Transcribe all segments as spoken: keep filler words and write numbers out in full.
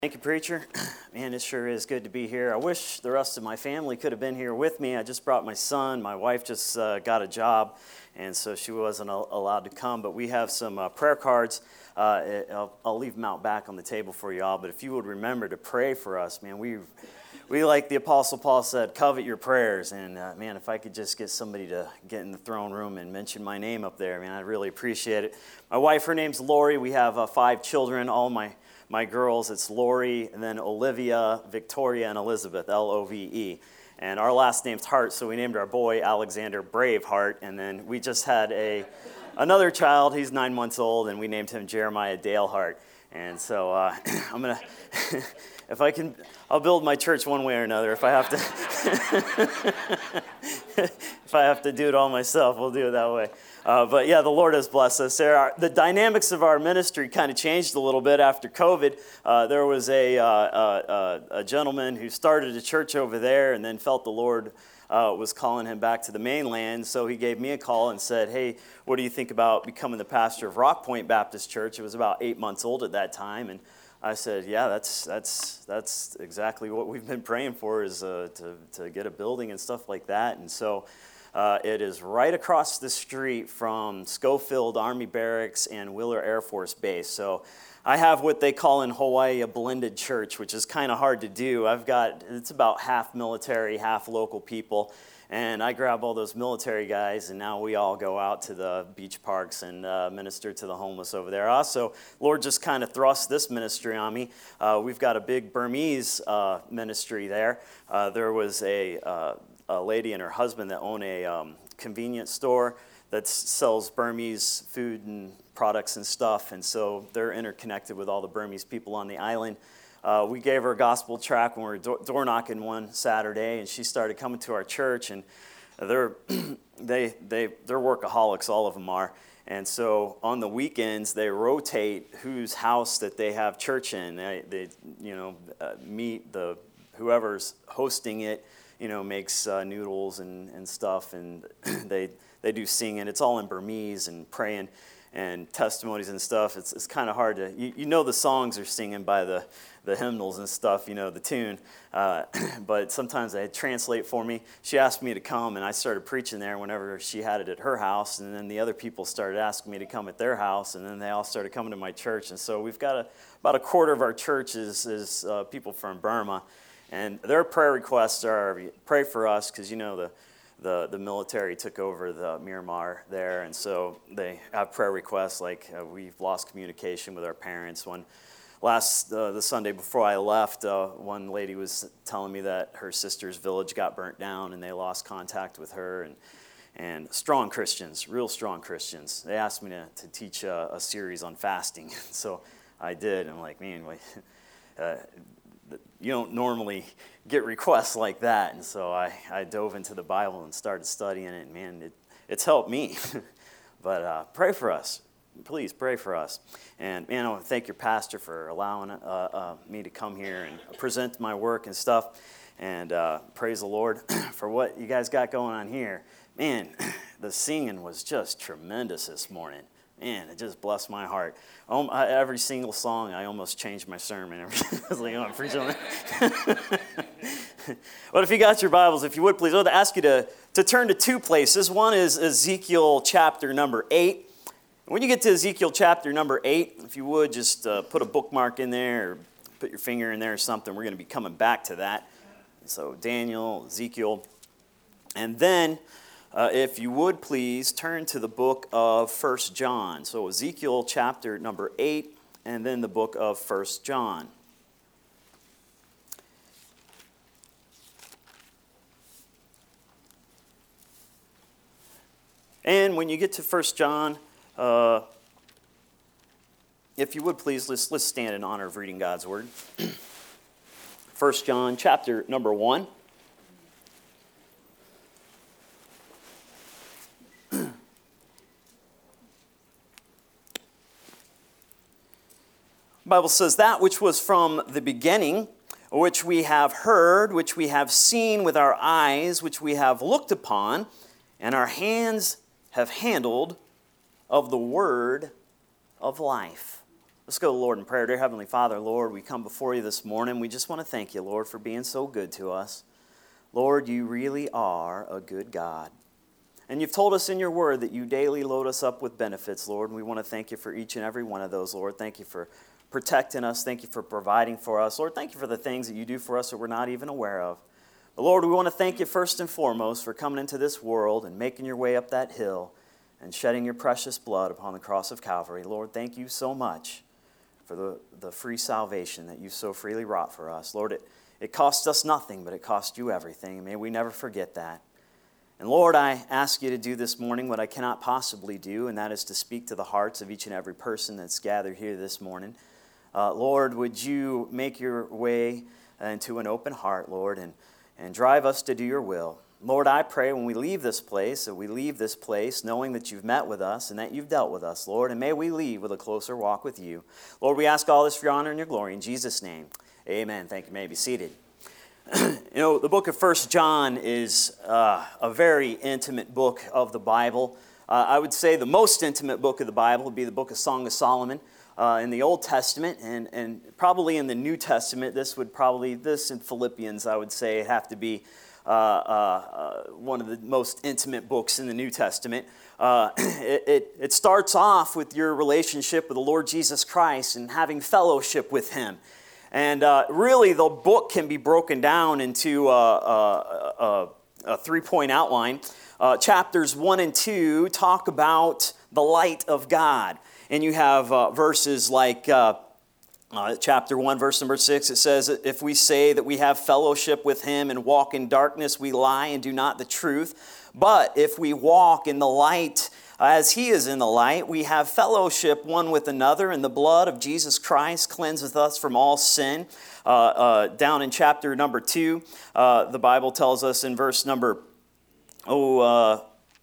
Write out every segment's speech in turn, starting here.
Thank you, preacher. Man, it sure is good to be here. I wish the rest of my family could have been here with me. I just brought my son. My wife just uh, got a job, and so she wasn't al- allowed to come. But we have some uh, prayer cards. Uh, I'll, I'll leave them out back on the table for you all. But if you would remember to pray for us, man, we we like the Apostle Paul said, covet your prayers. And uh, man, if I could just get somebody to get in the throne room and mention my name up there, man, I'd really appreciate it. My wife, her name's Lori. We have uh, five children. All my My girls, it's Lori, and then Olivia, Victoria, and Elizabeth, L O V E. And our last name's Hart, so we named our boy Alexander Braveheart. And then we just had a another child. He's nine months old, and we named him Jeremiah Dalehart. And so uh, I'm gonna, if I can, I'll build my church one way or another. If I have to, if I have to do it all myself, we'll do it that way. Uh, but yeah, the Lord has blessed us. There are, the dynamics of our ministry kind of changed a little bit after COVID. Uh, there was a, uh, uh, a gentleman who started a church over there and then felt the Lord uh, was calling him back to the mainland. So he gave me a call and said, hey, what do you think about becoming the pastor of Rock Point Baptist Church? It was about eight months old at that time. And I said, yeah, that's that's that's exactly what we've been praying for, is uh, to, to get a building and stuff like that. And so Uh, it is right across the street from Schofield Army Barracks and Wheeler Air Force Base. So I have what they call in Hawaii a blended church, which is kind of hard to do. I've got, it's about half military, half local people. And I grab all those military guys, and now we all go out to the beach parks and uh, minister to the homeless over there. Also, Lord just kind of thrust this ministry on me. Uh, we've got a big Burmese uh, ministry there. Uh, there was a... Uh, a lady and her husband that own a um, convenience store that sells Burmese food and products and stuff, and so they're interconnected with all the Burmese people on the island. Uh, we gave her a gospel tract when we were door, door knocking one Saturday, and she started coming to our church, and they're they they they're workaholics, all of them are. And so on the weekends they rotate whose house that they have church in. They, they you know uh, meet the whoever's hosting it. You know, makes uh, noodles and, and stuff, and they they do singing. It's all in Burmese and praying and testimonies and stuff. It's it's kind of hard to, you, you know the songs are singing by the, the hymnals and stuff, you know, the tune. Uh, but sometimes they translate for me. She asked me to come, and I started preaching there whenever she had it at her house, and then the other people started asking me to come at their house, and then they all started coming to my church. And so we've got a, about a quarter of our church is, is uh, people from Burma. And their prayer requests are, pray for us, because, you know, the, the the military took over the Myanmar there, and so they have prayer requests like uh, we've lost communication with our parents. When last, uh, the Sunday before I left, uh, one lady was telling me that her sister's village got burnt down, and they lost contact with her, and and strong Christians, real strong Christians. They asked me to, to teach a, a series on fasting, so I did. I'm like, man, wait, uh, you don't normally get requests like that. And so I, I dove into the Bible and started studying it. And man, it, it's helped me. But uh, pray for us. Please pray for us. And man, I want to thank your pastor for allowing uh, uh, me to come here and present my work and stuff. And uh, praise the Lord for what you guys got going on here. Man, the singing was just tremendous this morning. Man, it just blessed my heart. Um, I, every single song, I almost changed my sermon. I was like, oh, I'm preaching on that. But if you got your Bibles, if you would, please, I would ask you to, to turn to two places. One is Ezekiel chapter number eight. When you get to Ezekiel chapter number eight, if you would, just uh, put a bookmark in there or put your finger in there or something. We're going to be coming back to that. So Daniel, Ezekiel. And then, Uh, if you would please turn to the book of First John. So Ezekiel chapter number eight, and then the book of First John. And when you get to First John, uh, if you would please, let's, let's stand in honor of reading God's word. First John chapter number one. The Bible says, that which was from the beginning, which we have heard, which we have seen with our eyes, which we have looked upon, and our hands have handled of the word of life. Let's go to the Lord in prayer. Dear Heavenly Father, Lord, we come before you this morning. We just want to thank you, Lord, for being so good to us. Lord, you really are a good God. And you've told us in your word that you daily load us up with benefits, Lord. And we want to thank you for each and every one of those, Lord. Thank you for protecting us. Thank you for providing for us. Lord, thank you for the things that you do for us that we're not even aware of. But Lord, we want to thank you first and foremost for coming into this world and making your way up that hill and shedding your precious blood upon the cross of Calvary. Lord, thank you so much for the, the free salvation that you so freely wrought for us. Lord, it, it cost us nothing, but it cost you everything. And may we never forget that. And Lord, I ask you to do this morning what I cannot possibly do, and that is to speak to the hearts of each and every person that's gathered here this morning. Uh, Lord, would you make your way into an open heart, Lord, and, and drive us to do your will. Lord, I pray when we leave this place, that we leave this place knowing that you've met with us and that you've dealt with us, Lord, and may we leave with a closer walk with you. Lord, we ask all this for your honor and your glory. In Jesus' name, amen. Thank you. You may be seated. You know, the book of First John is uh, a very intimate book of the Bible. Uh, I would say the most intimate book of the Bible would be the book of Song of Solomon uh, in the Old Testament, and, and probably in the New Testament, this would probably, this and Philippians, I would say, have to be Uh, uh, uh, one of the most intimate books in the New Testament. Uh, it, it, it starts off with your relationship with the Lord Jesus Christ and having fellowship with Him. And uh, really, the book can be broken down into uh, uh, uh, a three-point outline. Uh, chapters one and two talk about the light of God. And you have uh, verses like Uh, Uh, chapter one, verse number six, it says, if we say that we have fellowship with him and walk in darkness, we lie and do not the truth. But if we walk in the light as he is in the light, we have fellowship one with another, and the blood of Jesus Christ cleanseth us from all sin. Uh, uh, down in chapter number two, uh, the Bible tells us in verse number, oh, uh,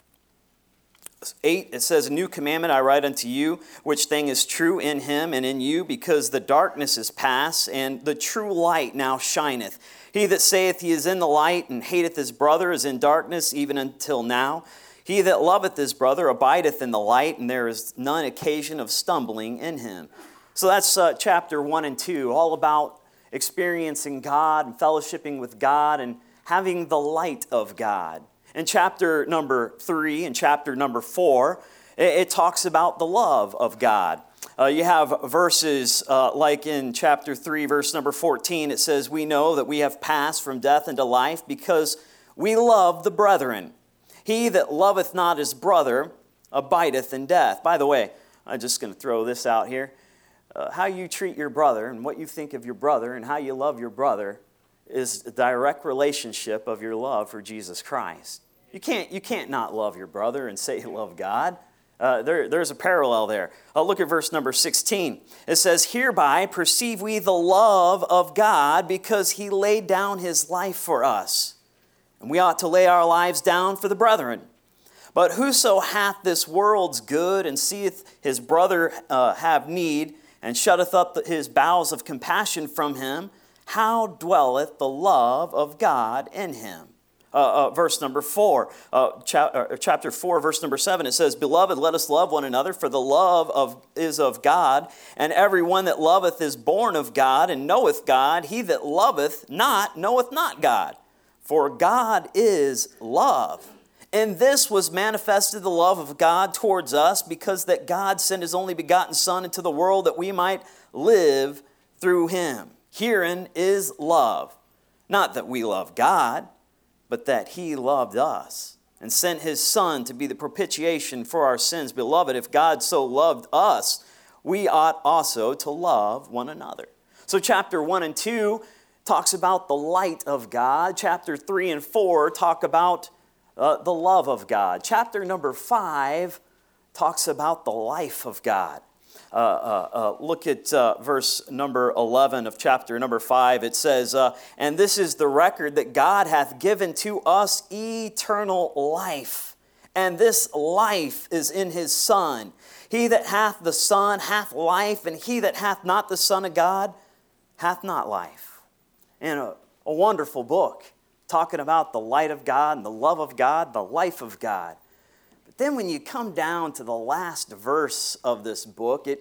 eight, it says, a new commandment I write unto you, which thing is true in him and in you, because the darkness is past, and the true light now shineth. He that saith he is in the light, and hateth his brother, is in darkness, even until now. He that loveth his brother abideth in the light, and there is none occasion of stumbling in him. So that's uh, chapter one and two, all about experiencing God, and fellowshipping with God, and having the light of God. In chapter number three and chapter number four, it, it talks about the love of God. Uh, you have verses uh, like in chapter three, verse number fourteen, it says, we know that we have passed from death into life because we love the brethren. He that loveth not his brother abideth in death. By the way, I'm just going to throw this out here. Uh, how you treat your brother and what you think of your brother and how you love your brother is a direct relationship of your love for Jesus Christ. You can't, you can't not love your brother and say you love God. Uh, there, there's a parallel there. Uh, look at verse number sixteen. It says, hereby perceive we the love of God, because he laid down his life for us. And we ought to lay our lives down for the brethren. But whoso hath this world's good, and seeth his brother uh, have need, and shutteth up his bowels of compassion from him, how dwelleth the love of God in him? Uh, uh, verse number four, uh, cha- uh, chapter four, verse number seven, it says, beloved, let us love one another, for the love of is of God, and every one that loveth is born of God, and knoweth God. He that loveth not knoweth not God, for God is love. In this was manifested the love of God towards us, because that God sent his only begotten Son into the world, that we might live through him. Herein is love, not that we love God, but that he loved us and sent his Son to be the propitiation for our sins. Beloved, if God so loved us, we ought also to love one another. So chapter one and two talks about the light of God. Chapter three and four talk about uh, the love of God. Chapter number five talks about the life of God. Uh, uh, uh, look at uh, verse number eleven of chapter number five. It says, uh, and this is the record that God hath given to us eternal life. And this life is in his Son. He that hath the Son hath life, and he that hath not the Son of God hath not life. And a, a wonderful book talking about the light of God and the love of God, the life of God. Then when you come down to the last verse of this book, it,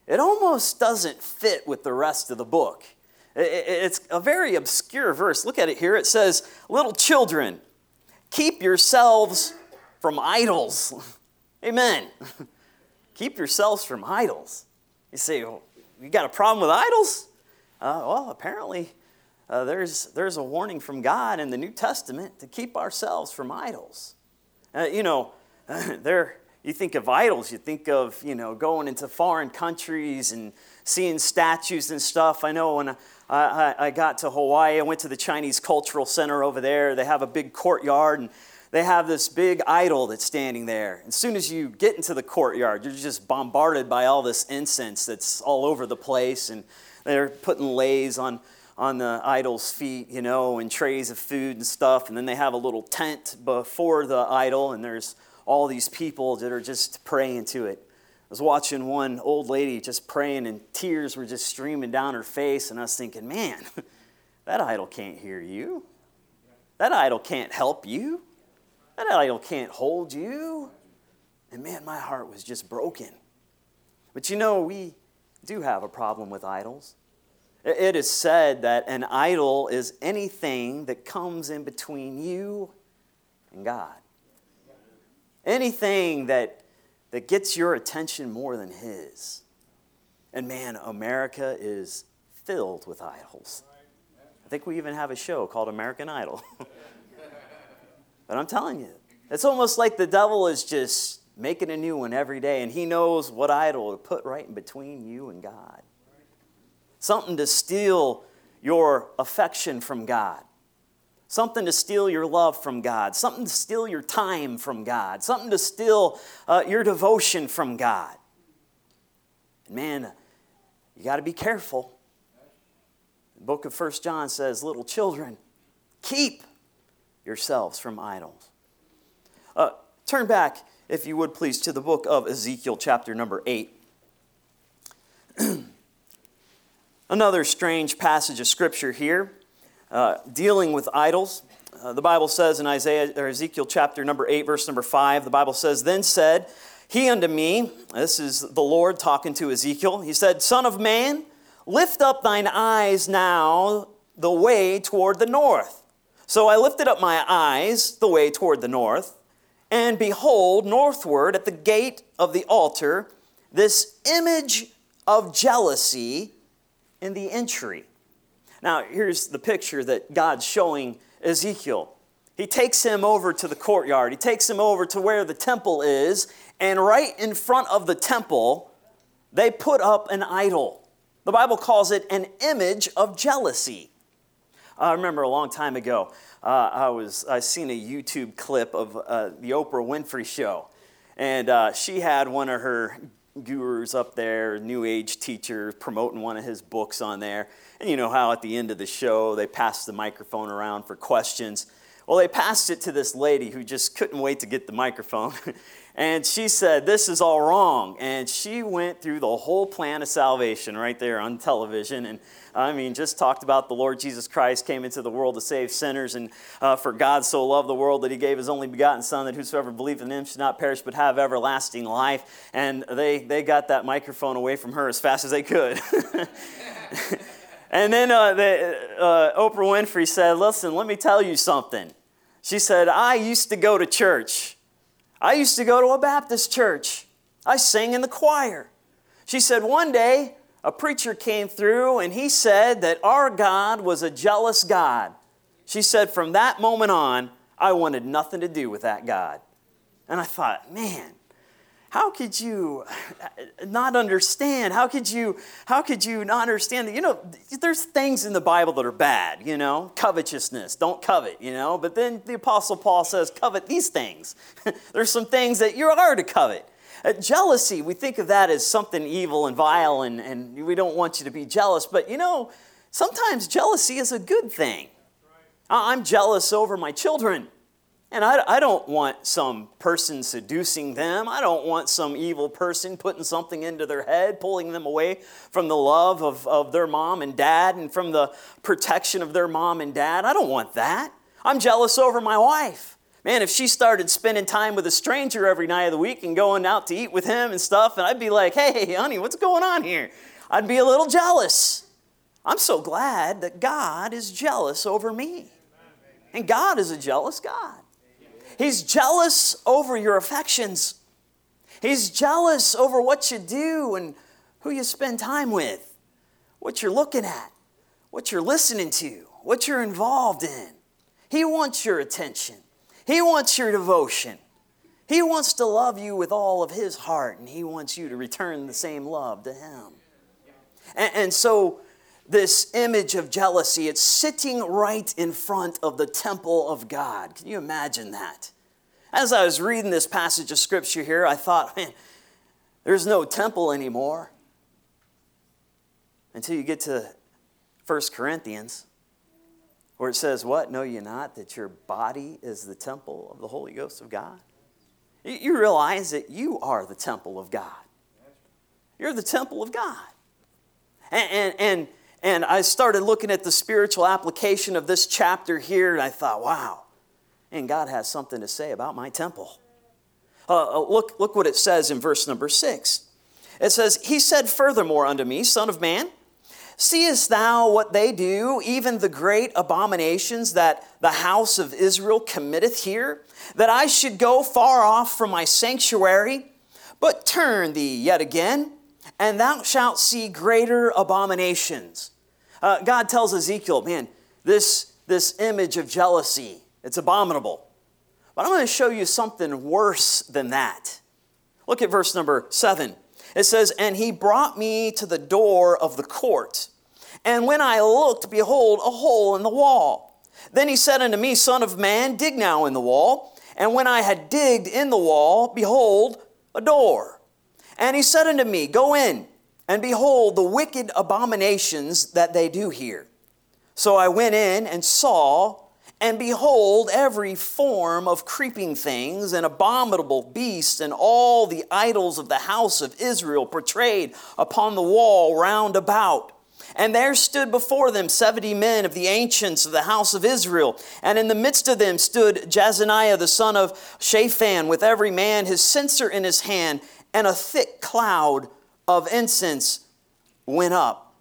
it almost doesn't fit with the rest of the book. It's a very obscure verse. Look at it here. It says, little children, keep yourselves from idols. Amen. Keep yourselves from idols. You say, well, you got a problem with idols? Uh, well, apparently uh, there's, there's a warning from God in the New Testament to keep ourselves from idols. Uh, you know, there. You think of idols, you think of, you know, going into foreign countries and seeing statues and stuff. I know when I, I, I got to Hawaii, I went to the Chinese Cultural Center over there. They have a big courtyard, and they have this big idol that's standing there. As soon as you get into the courtyard, you're just bombarded by all this incense that's all over the place, and they're putting leis on, on the idol's feet, you know, and trays of food and stuff, and then they have a little tent before the idol, and there's all these people that are just praying to it. I was watching one old lady just praying, and tears were just streaming down her face, and I was thinking, man, that idol can't hear you. That idol can't help you. That idol can't hold you. And man, my heart was just broken. But you know, we do have a problem with idols. It is said that an idol is anything that comes in between you and God. Anything that, that gets your attention more than His. And man, America is filled with idols. I think we even have a show called American Idol. But I'm telling you, it's almost like the devil is just making a new one every day, and he knows what idol to put right in between you and God. Something to steal your affection from God. Something to steal your love from God. Something to steal your time from God. Something to steal uh, your devotion from God. And man, you got to be careful. The book of First John says, little children, keep yourselves from idols. Uh, turn back, if you would please, to the book of Ezekiel, chapter number eight. Another strange passage of Scripture here. Uh, dealing with idols. Uh, the Bible says in Isaiah or Ezekiel chapter number eight, verse number five, the Bible says, then said he unto me, this is the Lord talking to Ezekiel, he said, Son of man, lift up thine eyes now the way toward the north. So I lifted up my eyes the way toward the north, and behold, northward at the gate of the altar, this image of jealousy in the entry. Now, here's the picture that God's showing Ezekiel. He takes him over to the courtyard. He takes him over to where the temple is, and right in front of the temple, they put up an idol. The Bible calls it an image of jealousy. I remember a long time ago, uh, I was I seen a YouTube clip of uh, the Oprah Winfrey Show, and uh, she had one of her gurus up there, New Age teacher, promoting one of his books on there. And you know how at the end of the show, they passed the microphone around for questions. Well, they passed it to this lady who just couldn't wait to get the microphone. And she said, this is all wrong. And she went through the whole plan of salvation right there on television. And I mean, just talked about the Lord Jesus Christ came into the world to save sinners. And uh, for God so loved the world that He gave His only begotten Son, that whosoever believeth in Him should not perish but have everlasting life. And they, they got that microphone away from her as fast as they could. And then uh, the, uh, Oprah Winfrey said, listen, let me tell you something. She said, I used to go to church. I used to go to a Baptist church. I sang in the choir. She said, one day, a preacher came through and he said that our God was a jealous God. She said, from that moment on, I wanted nothing to do with that God. And I thought, man, how could you not understand? How could you, how could you not understand? You know, there's things in the Bible that are bad, you know, covetousness, don't covet, you know. But then the Apostle Paul says, covet these things. There's some things that you are to covet. Uh, jealousy, we think of that as something evil and vile, and, and we don't want you to be jealous. But, you know, sometimes jealousy is a good thing. I'm jealous over my children. And I, I don't want some person seducing them. I don't want some evil person putting something into their head, pulling them away from the love of, of their mom and dad and from the protection of their mom and dad. I don't want that. I'm jealous over my wife. Man, if she started spending time with a stranger every night of the week and going out to eat with him and stuff, and I'd be like, hey, honey, what's going on here? I'd be a little jealous. I'm so glad that God is jealous over me. And God is a jealous God. He's jealous over your affections. He's jealous over what you do and who you spend time with, what you're looking at, what you're listening to, what you're involved in. He wants your attention. He wants your devotion. He wants to love you with all of His heart, and He wants you to return the same love to Him. And, and so this image of jealousy, it's sitting right in front of the temple of God. Can you imagine that? As I was reading this passage of Scripture here, I thought, man, there's no temple anymore. Until you get to First Corinthians, where it says, what? Know ye not that your body is the temple of the Holy Ghost of God? You realize that you are the temple of God. You're the temple of God. And, and, and, and I started looking at the spiritual application of this chapter here, and I thought, wow, and God has something to say about my temple. Uh, look, look what it says in verse number six. It says, He said furthermore unto me, Son of man, seest thou what they do, even the great abominations that the house of Israel committeth here, that I should go far off from my sanctuary? But turn thee yet again, and thou shalt see greater abominations. Uh, God tells Ezekiel, man, this, this image of jealousy, it's abominable. But I'm going to show you something worse than that. Look at verse number seven. It says, And he brought me to the door of the court. And when I looked, behold, a hole in the wall. Then he said unto me, Son of man, dig now in the wall. And when I had digged in the wall, behold, a door. And he said unto me, Go in, and behold the wicked abominations that they do here. So I went in and saw, and behold, every form of creeping things and abominable beasts and all the idols of the house of Israel portrayed upon the wall round about. And there stood before them seventy men of the ancients of the house of Israel. And in the midst of them stood Jezaniah the son of Shaphan, with every man his censer in his hand, and a thick cloud of incense went up.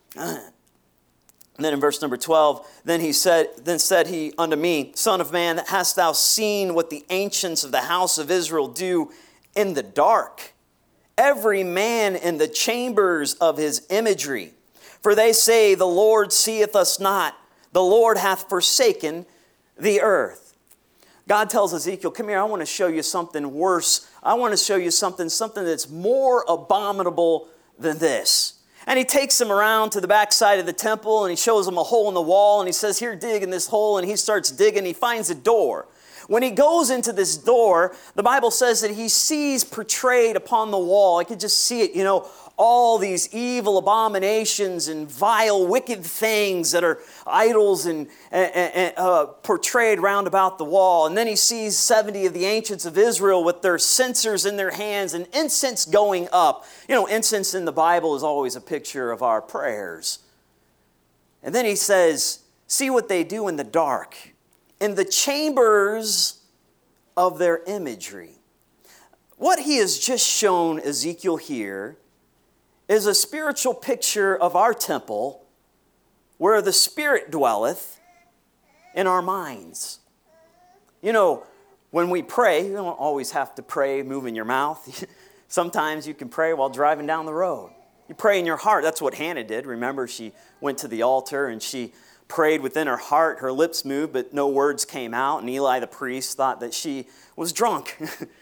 And then in verse number twelve, then he said, then said he unto me, Son of man, hast thou seen what the ancients of the house of Israel do in the dark? Every man in the chambers of his imagery. For they say, The Lord seeth us not, the Lord hath forsaken the earth. God tells Ezekiel, come here, I want to show you something worse. I want to show you something, something that's more abominable than this. And he takes him around to the backside of the temple, and he shows him a hole in the wall, and he says, here, dig in this hole, and he starts digging. He finds a door. When he goes into this door, the Bible says that he sees portrayed upon the wall, I could just see it, you know, all these evil abominations and vile, wicked things that are idols and, and uh, portrayed round about the wall. And then he sees seventy of the ancients of Israel with their censers in their hands and incense going up. You know, incense in the Bible is always a picture of our prayers. And then he says, see what they do in the dark, in the chambers of their imagery. What he has just shown Ezekiel here is a spiritual picture of our temple where the Spirit dwelleth in our minds. You know, when we pray, you don't always have to pray moving your mouth. Sometimes you can pray while driving down the road. You pray in your heart. That's what Hannah did. Remember, she went to the altar and she prayed within her heart. Her lips moved, but no words came out. And Eli the priest thought that she was drunk.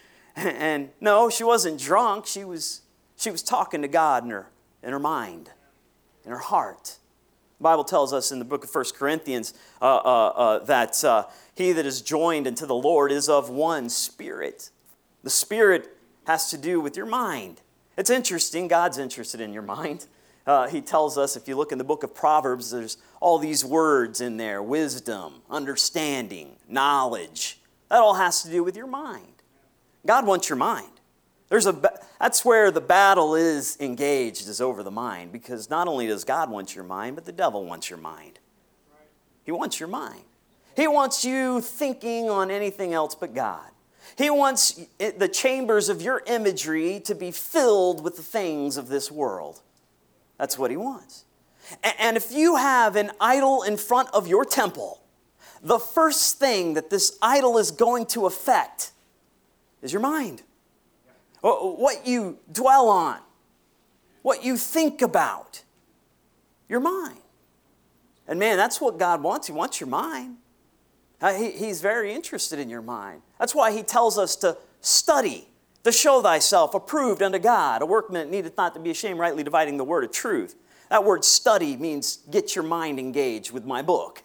And no, she wasn't drunk. She was She was talking to God in her, in her mind, in her heart. The Bible tells us in the book of First Corinthians uh, uh, uh, that uh, he that is joined unto the Lord is of one spirit. The Spirit has to do with your mind. It's interesting. God's interested in your mind. Uh, he tells us, if you look in the book of Proverbs, there's all these words in there: wisdom, understanding, knowledge. That all has to do with your mind. God wants your mind. There's a, that's where the battle is engaged, is over the mind. Because not only does God want your mind, but the devil wants your mind. He wants your mind. He wants you thinking on anything else but God. He wants it, the chambers of your imagery to be filled with the things of this world. That's what he wants. And, and if you have an idol in front of your temple, the first thing that this idol is going to affect is your mind. What you dwell on, what you think about, your mind. And man, that's what God wants. He wants your mind. Uh, he, he's very interested in your mind. That's why he tells us to study, to show thyself approved unto God, a workman that needeth not to be ashamed, rightly dividing the word of truth. That word study means get your mind engaged with my book.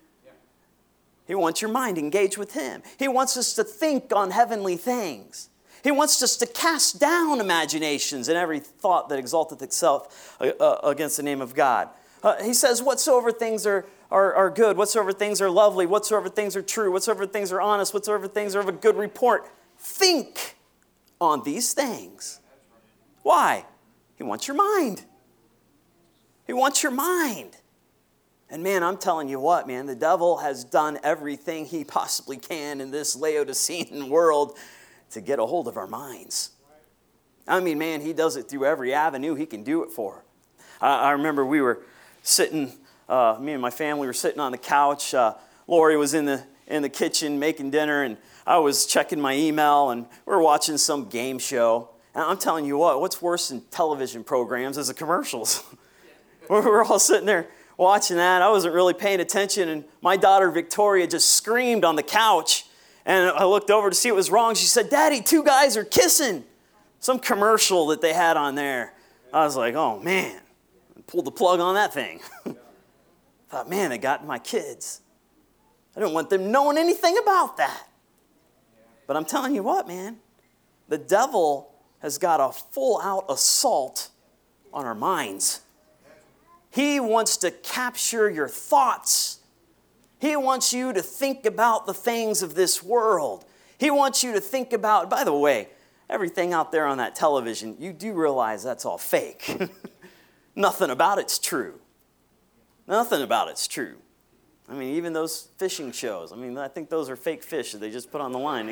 He wants your mind engaged with him. He wants us to think on heavenly things. He wants us to cast down imaginations and every thought that exalteth itself uh, against the name of God. Uh, he says, whatsoever things are, are, are good, whatsoever things are lovely, whatsoever things are true, whatsoever things are honest, whatsoever things are of a good report, think on these things. Why? He wants your mind. He wants your mind. And man, I'm telling you what, man, the devil has done everything he possibly can in this Laodicean world to get a hold of our minds. I mean, man, he does it through every avenue he can do it for. I, I remember we were sitting, uh, me and my family were sitting on the couch. Uh, Lori was in the in the kitchen making dinner, and I was checking my email, and we were watching some game show. And I'm telling you what, what's worse than television programs is the commercials. We were all sitting there watching that. I wasn't really paying attention, and my daughter Victoria just screamed on the couch. And I looked over to see what was wrong. She said, Daddy, two guys are kissing. Some commercial that they had on there. I was like, oh, man. Pulled the plug on that thing. Thought, man, they got my kids. I didn't want them knowing anything about that. But I'm telling you what, man. The devil has got a full-out assault on our minds. He wants to capture your thoughts. He wants you to think about the things of this world. He wants you to think about, by the way, everything out there on that television, you do realize that's all fake. Nothing about it's true. Nothing about it's true. I mean, even those fishing shows, I mean, I think those are fake fish that they just put on the line.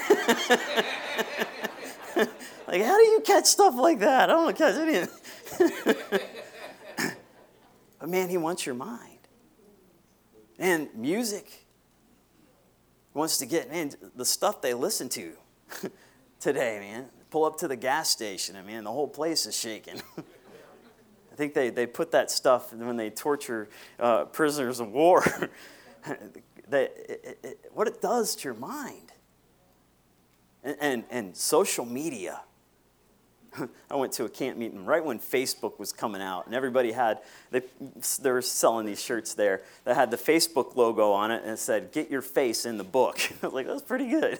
Like, how do you catch stuff like that? I don't want to catch anything. But man, he wants your mind. And music. He wants to get, man, the stuff they listen to today, man. Pull up to the gas station, and man, the whole place is shaking. I think they, they put that stuff when they torture uh, prisoners of war. they, it, it, what it does to your mind. And, and, and social media. I went to a camp meeting right when Facebook was coming out, and everybody had, they, they were selling these shirts there that had the Facebook logo on it, and it said, get your face in the book. I was like, that's pretty good.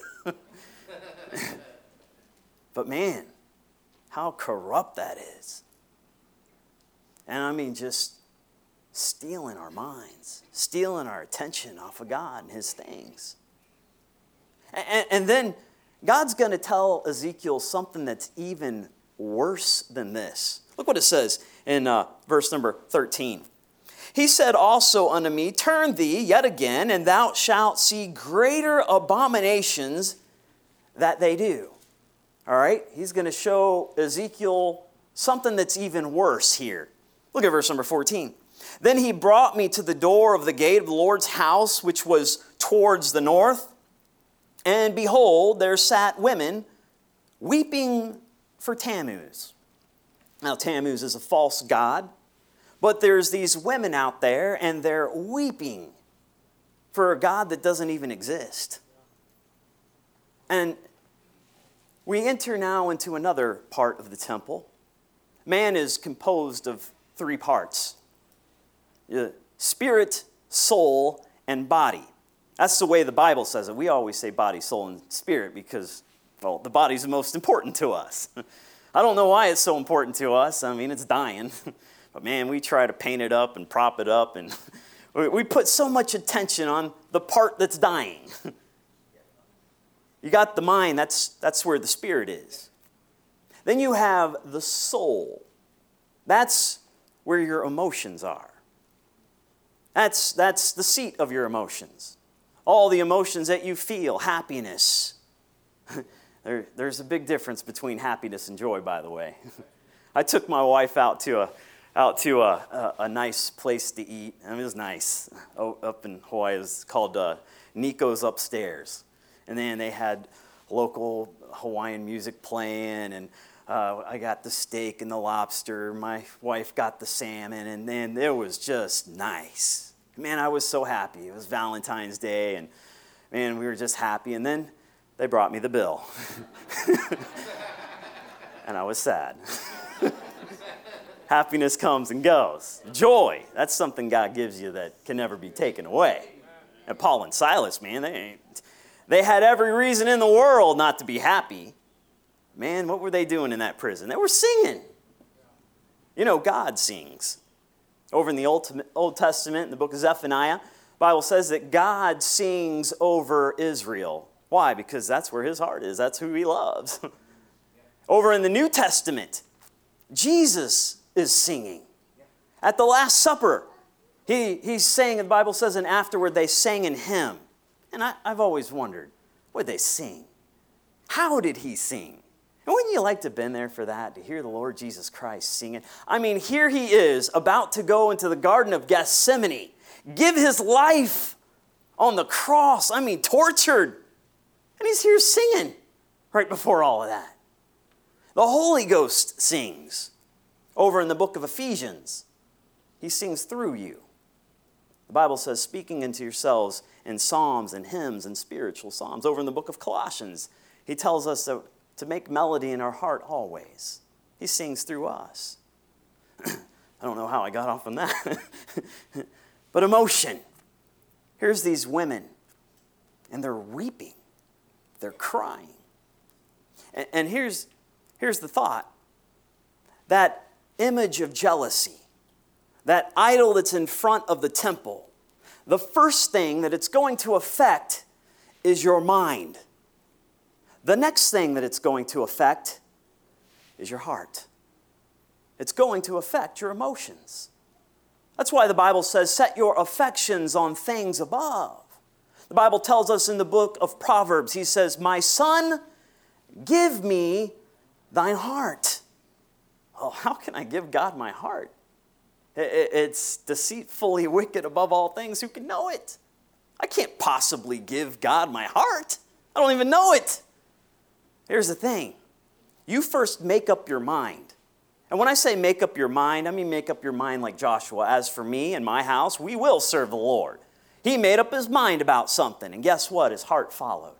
But man, how corrupt that is. And I mean, just stealing our minds, stealing our attention off of God and his things. And, and then God's going to tell Ezekiel something that's even worse than this. Look what it says in uh, verse number thirteen. He said also unto me, turn thee yet again, and thou shalt see greater abominations that they do. All right? He's going to show Ezekiel something that's even worse here. Look at verse number fourteen. Then he brought me to the door of the gate of the Lord's house, which was towards the north. And behold, there sat women weeping for Tammuz. Now, Tammuz is a false god, but there's these women out there, and they're weeping for a god that doesn't even exist. And we enter now into another part of the temple. Man is composed of three parts: spirit, soul, and body. That's the way the Bible says it. We always say body, soul, and spirit because, well, the body's the most important to us. I don't know why it's so important to us. I mean, it's dying. But man, we try to paint it up and prop it up, and we put so much attention on the part that's dying. You got the mind, that's, that's where the spirit is. Then you have the soul. That's where your emotions are. That's, that's the seat of your emotions. all the emotions that you feel, happiness. there, there's a big difference between happiness and joy, by the way. I took my wife out to a out to a, a, a nice place to eat. I mean, it was nice. Oh, up in Hawaii, it was called uh, Nico's Upstairs. And then they had local Hawaiian music playing, and uh, I got the steak and the lobster. My wife got the salmon, and then it was just nice. Man, I was so happy. It was Valentine's Day, and man, we were just happy. And then they brought me the bill. And I was sad. Happiness comes and goes. Joy, that's something God gives you that can never be taken away. And Paul and Silas, man, they ain't, they had every reason in the world not to be happy. Man, what were they doing in that prison? They were singing. You know, God sings. Over in the Old, Old Testament, in the book of Zephaniah, the Bible says that God sings over Israel. Why? Because that's where his heart is. That's who he loves. Over in the New Testament, Jesus is singing. At the Last Supper, he, he's saying, the Bible says, and afterward they sang in hymn. And I, I've always wondered, what did they sing? How did he sing? And wouldn't you like to have been there for that, to hear the Lord Jesus Christ singing? I mean, here he is about to go into the Garden of Gethsemane, give his life on the cross, I mean, tortured. And he's here singing right before all of that. The Holy Ghost sings. Over in the book of Ephesians, he sings through you. The Bible says, speaking into yourselves in psalms and hymns and spiritual psalms. Over in the book of Colossians, he tells us to, to make melody in our heart always. He sings through us. I don't know how I got off on that. But emotion. Here's these women, and they're weeping. They're crying. And, and here's, here's the thought. That image of jealousy, that idol that's in front of the temple, the first thing that it's going to affect is your mind. The next thing that it's going to affect is your heart. It's going to affect your emotions. That's why the Bible says, set your affections on things above. The Bible tells us in the book of Proverbs, he says, my son, give me thine heart. Oh, how can I give God my heart? It's deceitfully wicked above all things. Who can know it? I can't possibly give God my heart. I don't even know it. Here's the thing. You first make up your mind. And when I say make up your mind, I mean make up your mind like Joshua. As for me and my house, we will serve the Lord. He made up his mind about something, and guess what? His heart followed.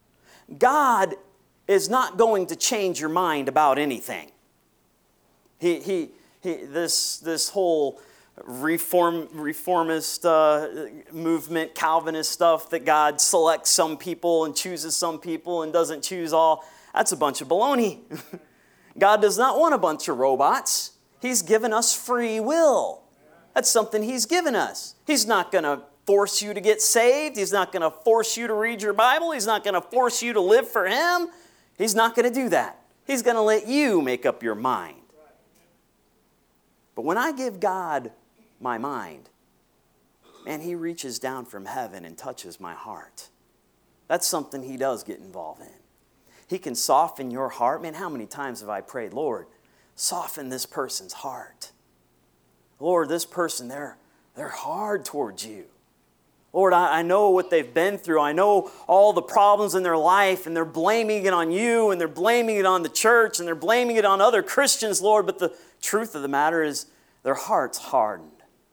God is not going to change your mind about anything. He, he, he, this, this whole reform, reformist uh, movement, Calvinist stuff that God selects some people and chooses some people and doesn't choose all, that's a bunch of baloney. God does not want a bunch of robots. He's given us free will. That's something he's given us. He's not going to force you to get saved. He's not going to force you to read your Bible. He's not going to force you to live for him. He's not going to do that. He's going to let you make up your mind. But when I give God my mind, man, he reaches down from heaven and touches my heart. That's something he does get involved in. He can soften your heart. Man, how many times have I prayed, Lord, soften this person's heart. Lord, this person, they're, they're hard towards you. Lord, I, I know what they've been through. I know all the problems in their life, and they're blaming it on you, and they're blaming it on the church, and they're blaming it on other Christians, Lord, but the truth of the matter is their heart's hardened.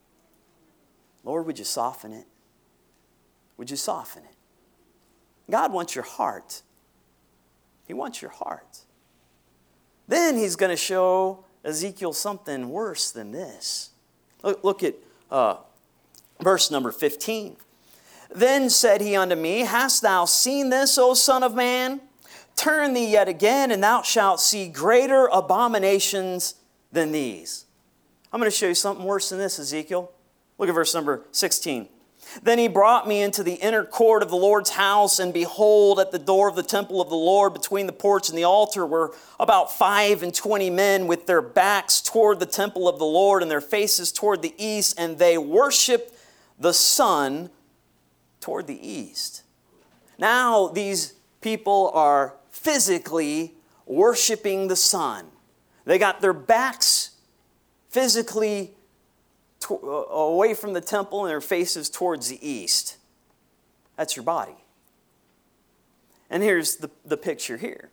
Lord, would you soften it? Would you soften it? God wants your heart. He wants your heart. Then he's going to show Ezekiel something worse than this. Look, look at uh, verse number fifteen. Then said he unto me, hast thou seen this, O son of man? Turn thee yet again, and thou shalt see greater abominations than these. I'm going to show you something worse than this, Ezekiel. Look at verse number sixteen. Then he brought me into the inner court of the Lord's house, and behold, at the door of the temple of the Lord, between the porch and the altar, were about five and twenty men with their backs toward the temple of the Lord and their faces toward the east, and they worshiped the sun toward the east. Now these people are physically worshiping the sun. They got their backs physically to- away from the temple and their faces towards the east. That's your body. And here's the, the picture here.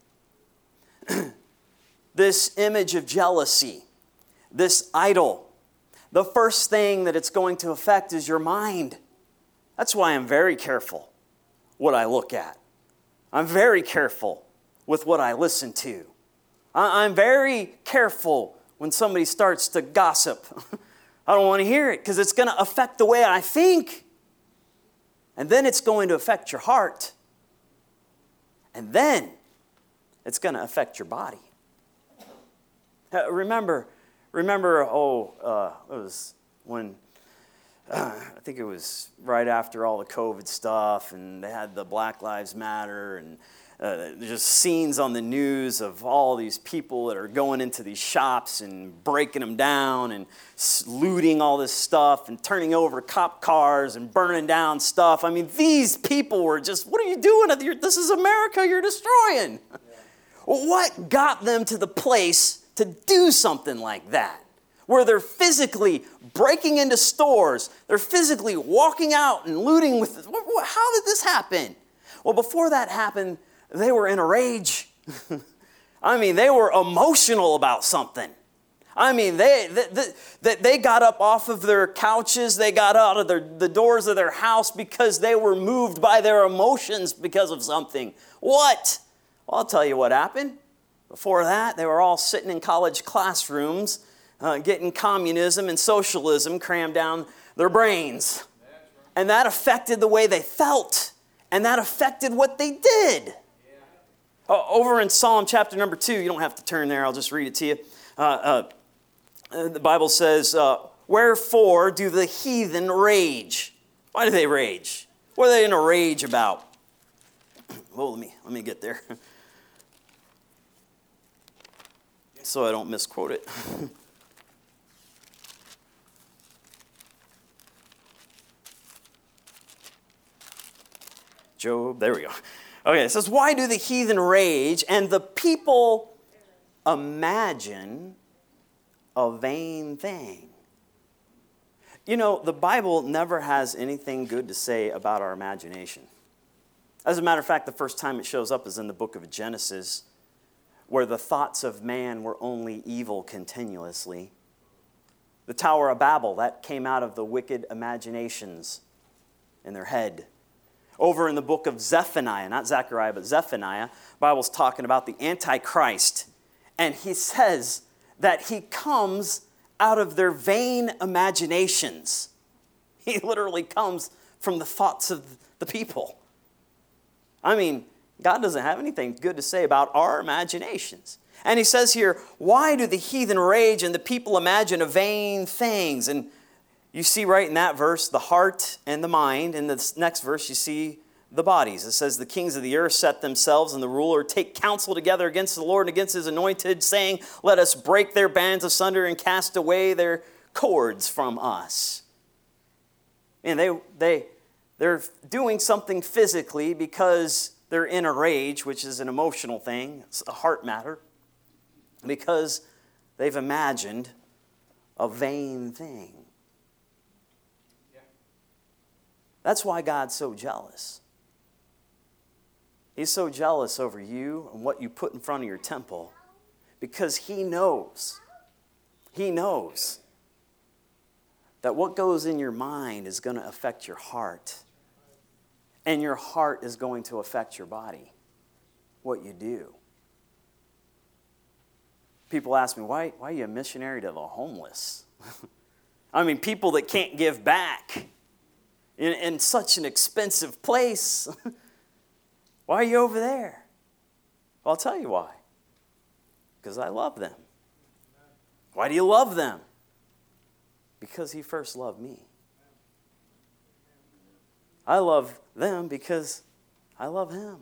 This image of jealousy, this idol, the first thing that it's going to affect is your mind. That's why I'm very careful what I look at. I'm very careful with what I listen to. I'm very careful when somebody starts to gossip. I don't want to hear it because it's going to affect the way I think. And then it's going to affect your heart. And then it's going to affect your body. Uh, remember, remember, oh, uh, it was when, uh, I think it was right after all the COVID stuff, and they had the Black Lives Matter, and uh, just scenes on the news of all these people that are going into these shops and breaking them down and looting all this stuff and turning over cop cars and burning down stuff. I mean, these people were just, what are you doing? This is America you're destroying. Yeah. What got them to the place to do something like that, where they're physically breaking into stores, they're physically walking out and looting with, how did this happen? Well, before that happened, they were in a rage. I mean, they were emotional about something. I mean, they, they, they, they got up off of their couches, they got out of their, the doors of their house because they were moved by their emotions because of something. What? Well, I'll tell you what happened. Before that, they were all sitting in college classrooms, uh, getting communism and socialism crammed down their brains. And that affected the way they felt. And that affected what they did. Uh, over in Psalm chapter number two, you don't have to turn there, I'll just read it to you. Uh, uh, the Bible says, uh, wherefore do the heathen rage? Why do they rage? What are they in a rage about? Well, let me, let me get there. So I don't misquote it. Job, there we go. Okay, it says, why do the heathen rage and the people imagine a vain thing? You know, the Bible never has anything good to say about our imagination. As a matter of fact, the first time it shows up is in the book of Genesis, where the thoughts of man were only evil continuously. The Tower of Babel, that came out of the wicked imaginations in their head. Over in the book of Zephaniah, not Zechariah, but Zephaniah, the Bible's talking about the Antichrist. And he says that he comes out of their vain imaginations. He literally comes from the thoughts of the people. I mean, God doesn't have anything good to say about our imaginations. And he says here, why do the heathen rage and the people imagine a vain things? And you see right in that verse the heart and the mind. In the next verse you see the bodies. It says the kings of the earth set themselves and the ruler take counsel together against the Lord and against his anointed, saying, let us break their bands asunder and cast away their cords from us. And they, they, they're doing something physically because they're in a rage, which is an emotional thing. It's a heart matter. Because they've imagined a vain thing. That's why God's so jealous. He's so jealous over you and what you put in front of your temple because he knows, he knows that what goes in your mind is going to affect your heart. And your heart is going to affect your body, what you do. People ask me, why, why are you a missionary to the homeless? I mean, people that can't give back. In, in such an expensive place. Why are you over there? Well, I'll tell you why. Because I love them. Why do you love them? Because he first loved me. I love them because I love him.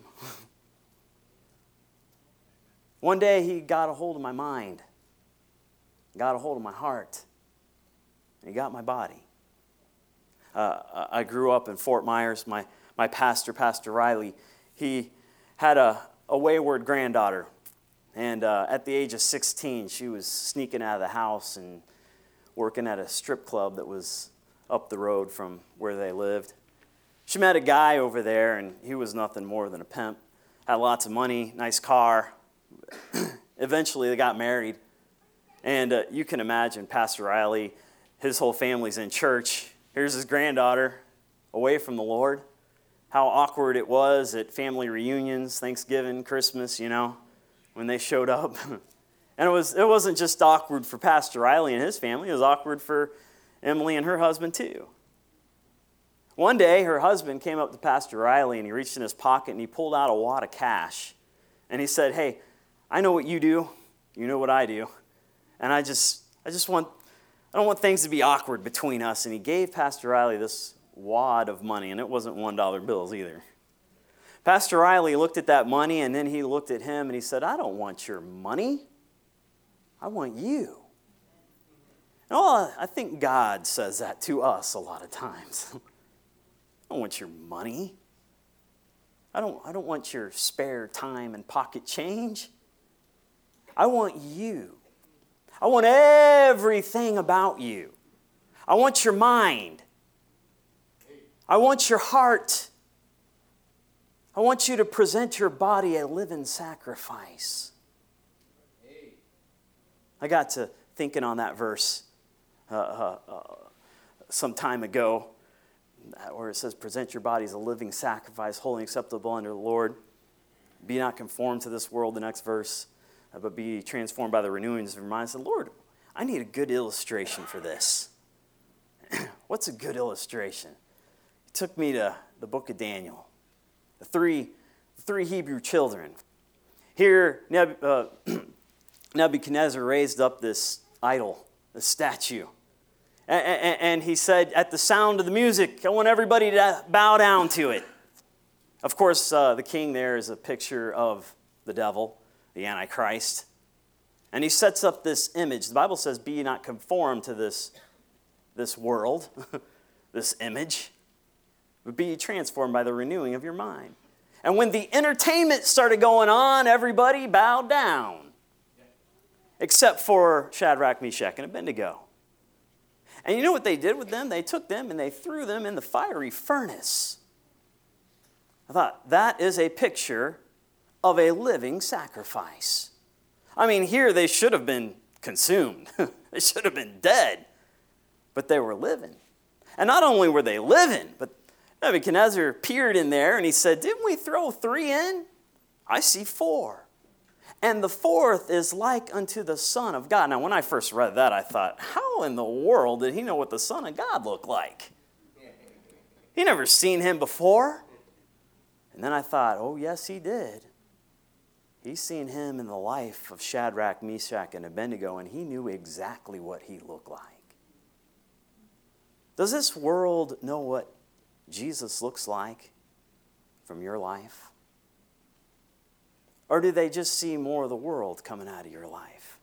One day he got a hold of my mind, got a hold of my heart, and he got my body. uh, I grew up in Fort Myers. My, my pastor, Pastor Riley, he had a, a wayward granddaughter. And uh, at the age of sixteen, she was sneaking out of the house and working at a strip club that was up the road from where they lived. She met a guy over there, and he was nothing more than a pimp. Had lots of money, nice car. Eventually, they got married. And uh, you can imagine Pastor Riley, his whole family's in church. Here's his granddaughter away from the Lord. How awkward it was at family reunions, Thanksgiving, Christmas, you know, when they showed up. And it, was, it wasn't just awkward for Pastor Riley and his family. It was awkward for Emily and her husband, too. One day, her husband came up to Pastor Riley, and he reached in his pocket, and he pulled out a wad of cash. And he said, hey, I know what you do. You know what I do. And I just, I just want, I don't want things to be awkward between us. And he gave Pastor Riley this wad of money, and it wasn't one dollar bills either. Pastor Riley looked at that money, and then he looked at him, and he said, I don't want your money. I want you. And well, I think God says that to us a lot of times. I don't want your money. I don't, I don't want your spare time and pocket change. I want you. I want everything about you. I want your mind. I want your heart. I want you to present your body a living sacrifice. I got to thinking on that verse uh, uh, uh, some time ago, where it says, present your body as a living sacrifice, holy and acceptable unto the Lord. Be not conformed to this world, the next verse, but be transformed by the renewing of your mind. I said, Lord, I need a good illustration for this. What's a good illustration? He took me to the book of Daniel. The three, the three Hebrew children. Here, Neb, uh, Nebuchadnezzar raised up this idol, this statue. And, and, and he said, at the sound of the music, I want everybody to bow down to it. Of course, uh, the king there is a picture of the devil, the Antichrist. And he sets up this image. The Bible says, be not conformed to this, this world, this image, but be transformed by the renewing of your mind. And when the entertainment started going on, everybody bowed down. Except for Shadrach, Meshach, and Abednego. And you know what they did with them? They took them and they threw them in the fiery furnace. I thought, that is a picture of a living sacrifice. I mean, here they should have been consumed. They should have been dead. But they were living. And not only were they living, but Nebuchadnezzar peered in there and he said, didn't we throw three in? I see four. And the fourth is like unto the Son of God. Now, when I first read that, I thought, how in the world did he know what the Son of God looked like? He never seen him before. And then I thought, oh, yes, he did. He's seen him in the life of Shadrach, Meshach, and Abednego, and he knew exactly what he looked like. Does this world know what Jesus looks like from your life? Or do they just see more of the world coming out of your life?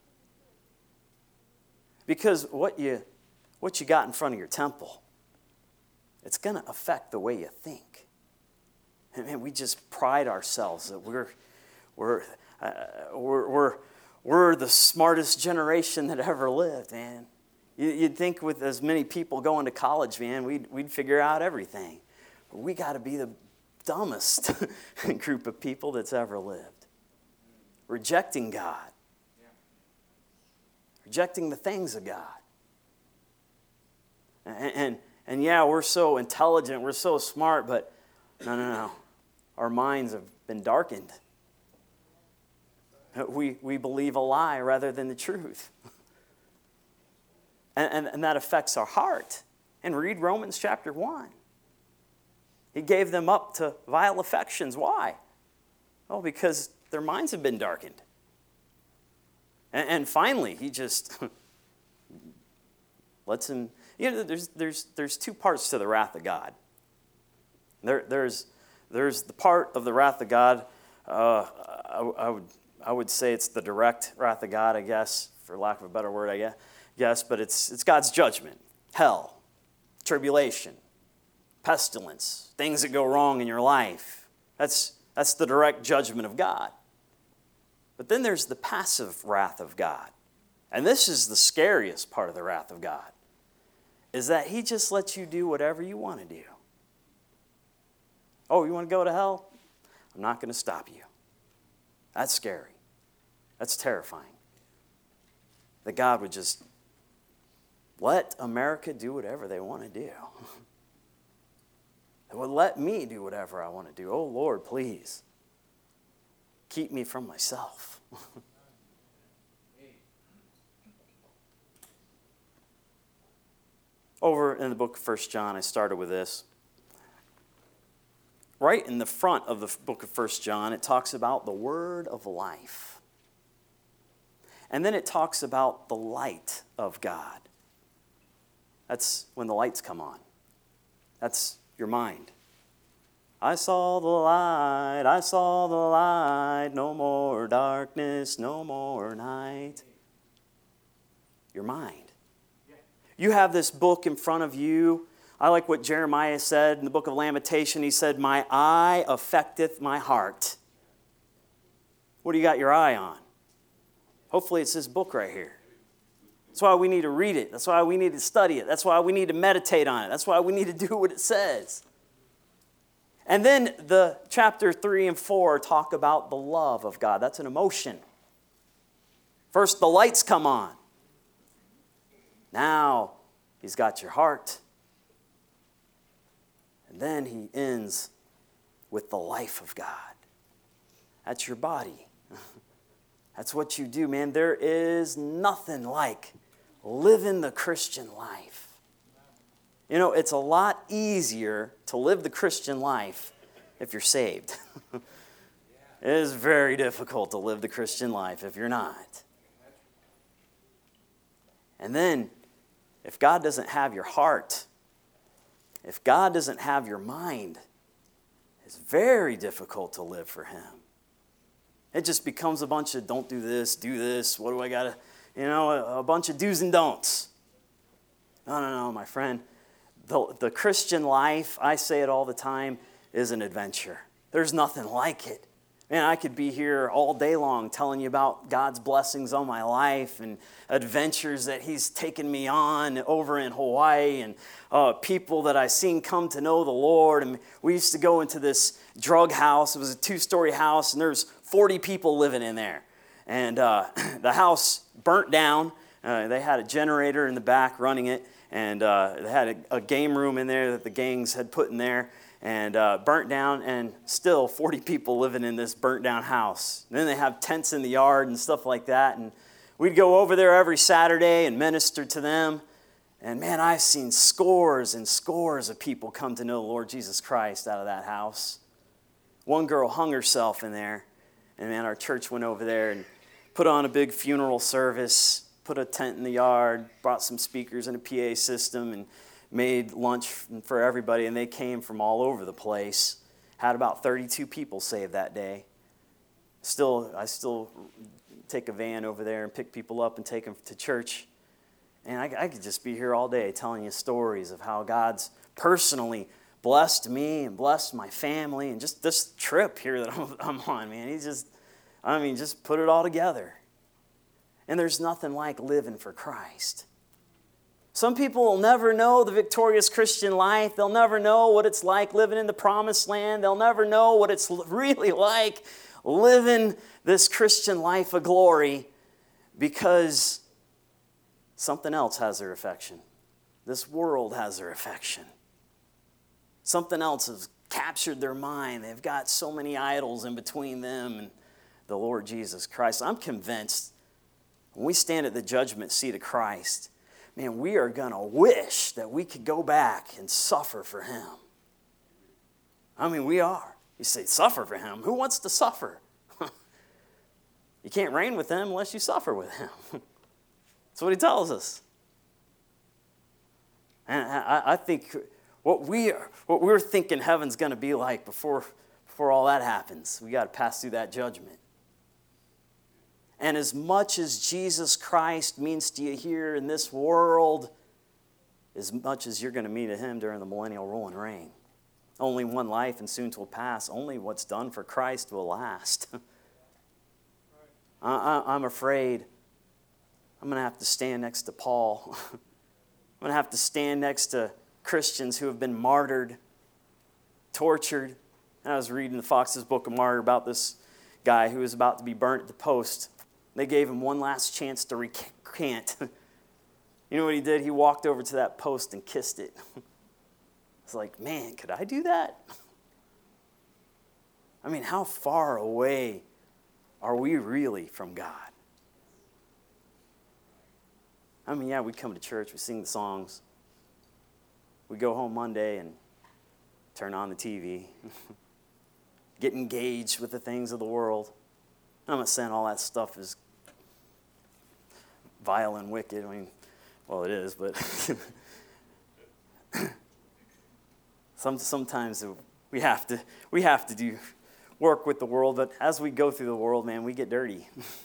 Because what you, what you got in front of your temple, it's going to affect the way you think. I mean, we just pride ourselves that we're, we're, uh, we're, we're, we're the smartest generation that ever lived, man. You'd think with as many people going to college, man, we'd, we'd figure out everything. But we got to be the dumbest group of people that's ever lived. Rejecting God. Rejecting the things of God. And, and, and yeah, we're so intelligent, we're so smart, but no, no, no. Our minds have been darkened. We, we believe a lie rather than the truth. And, and, and that affects our heart. And read Romans chapter one. He gave them up to vile affections. Why? Oh, because their minds have been darkened. And, and finally, he just lets him... You know, there's, there's, there's two parts to the wrath of God. There, there's, there's the part of the wrath of God, uh, I, I, would, I would say it's the direct wrath of God, I guess, for lack of a better word, I guess. Yes, but it's, it's God's judgment, hell, tribulation, pestilence, things that go wrong in your life. That's, that's the direct judgment of God. But then there's the passive wrath of God. And this is the scariest part of the wrath of God, is that he just lets you do whatever you want to do. Oh, you want to go to hell? I'm not going to stop you. That's scary. That's terrifying. That God would just let America do whatever they want to do. They would let me do whatever I want to do. Oh, Lord, please. Keep me from myself. Over in the book of First John, I started with this. Right in the front of the book of First John, it talks about the word of life. And then it talks about the light of God. That's when the lights come on. That's your mind. I saw the light, I saw the light, no more darkness, no more night. Your mind. You have this book in front of you. I like what Jeremiah said in the book of Lamentation. He said, my eye affecteth my heart. What do you got your eye on? Hopefully it's this book right here. That's why we need to read it. That's why we need to study it. That's why we need to meditate on it. That's why we need to do what it says. And then the chapter three and four talk about the love of God. That's an emotion. First, the lights come on. Now, he's got your heart. And then he ends with the life of God. That's your body. That's what you do, man. There is nothing like living the Christian life. You know, it's a lot easier to live the Christian life if you're saved. It is very difficult to live the Christian life if you're not. And then, if God doesn't have your heart, if God doesn't have your mind, it's very difficult to live for Him. It just becomes a bunch of don't do this, do this, what do I got to, you know, a, a bunch of do's and don'ts. No, no, no, my friend. The, the Christian life, I say it all the time, is an adventure. There's nothing like it. Man, I could be here all day long telling you about God's blessings on my life and adventures that He's taken me on over in Hawaii and uh, people that I've seen come to know the Lord. And we used to go into this drug house. It was a two-story house, and there's forty people living in there. And uh, the house burnt down. Uh, they had a generator in the back running it, and uh, they had a, a game room in there that the gangs had put in there. And uh, burnt down, and still forty people living in this burnt down house. And then they have tents in the yard and stuff like that. And we'd go over there every Saturday and minister to them. And man, I've seen scores and scores of people come to know the Lord Jesus Christ out of that house. One girl hung herself in there. And man, our church went over there and put on a big funeral service, put a tent in the yard, brought some speakers and a P A system, and made lunch for everybody, and they came from all over the place. Had about thirty-two people saved that day. Still, I still take a van over there and pick people up and take them to church. And I, I could just be here all day telling you stories of how God's personally blessed me and blessed my family, and just this trip here that I'm, I'm on, man. He's just, I mean, just put it all together. And there's nothing like living for Christ. Some people will never know the victorious Christian life. They'll never know what it's like living in the promised land. They'll never know what it's really like living this Christian life of glory because something else has their affection. This world has their affection. Something else has captured their mind. They've got so many idols in between them and the Lord Jesus Christ. I'm convinced when we stand at the judgment seat of Christ, man, we are going to wish that we could go back and suffer for Him. I mean, we are. You say, suffer for Him? Who wants to suffer? You can't reign with Him unless you suffer with Him. That's what He tells us. And I, I think what, we are, what we're thinking heaven's going to be like before, before all that happens, we got to pass through that judgment. And as much as Jesus Christ means to you here in this world, as much as you're going to meet him during the millennial rule and reign. Only one life and soon 'twill pass. Only what's done for Christ will last. I, I, I'm afraid I'm going to have to stand next to Paul. I'm going to have to stand next to Christians who have been martyred, tortured. And I was reading the Fox's Book of Martyr about this guy who was about to be burnt at the post. They gave him one last chance to recant. You know what he did? He walked over to that post and kissed it. It's like, man, could I do that? I mean, how far away are we really from God? I mean, yeah, we come to church, we sing the songs. We go home Monday and turn on the T V. Get engaged with the things of the world. I'm not saying all that stuff is vile and wicked. I mean, well, it is, but Some, sometimes we have to we have to do work with the world, but as we go through the world, man, we get dirty.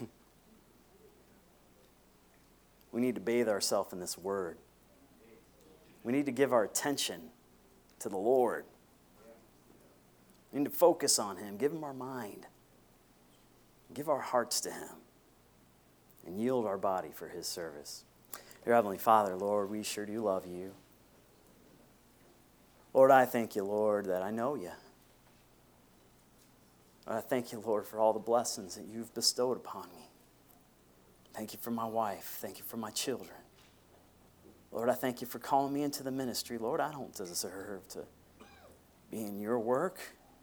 We need to bathe ourselves in this word. We need to give our attention to the Lord. We need to focus on him, give him our mind, give our hearts to him, and yield our body for his service. Dear Heavenly Father, Lord, we sure do love you. Lord, I thank you, Lord, that I know you. I thank you, Lord, for all the blessings that you've bestowed upon me. Thank you for my wife. Thank you for my children. Lord, I thank you for calling me into the ministry. Lord, I don't deserve to be in your work.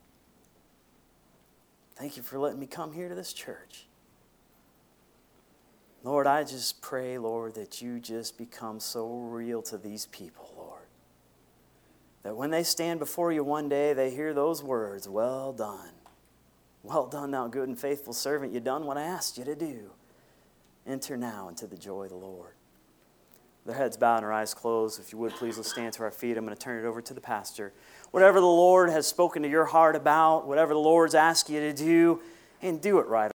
Thank you for letting me come here to this church. Lord, I just pray, Lord, that you just become so real to these people, Lord. That when they stand before you one day, they hear those words, well done. Well done, thou good and faithful servant. You done what I asked you to do. Enter now into the joy of the Lord. Their heads bowed and their eyes closed. If you would, please, let's stand to our feet. I'm going to turn it over to the pastor. Whatever the Lord has spoken to your heart about, whatever the Lord's asked you to do, and do it right.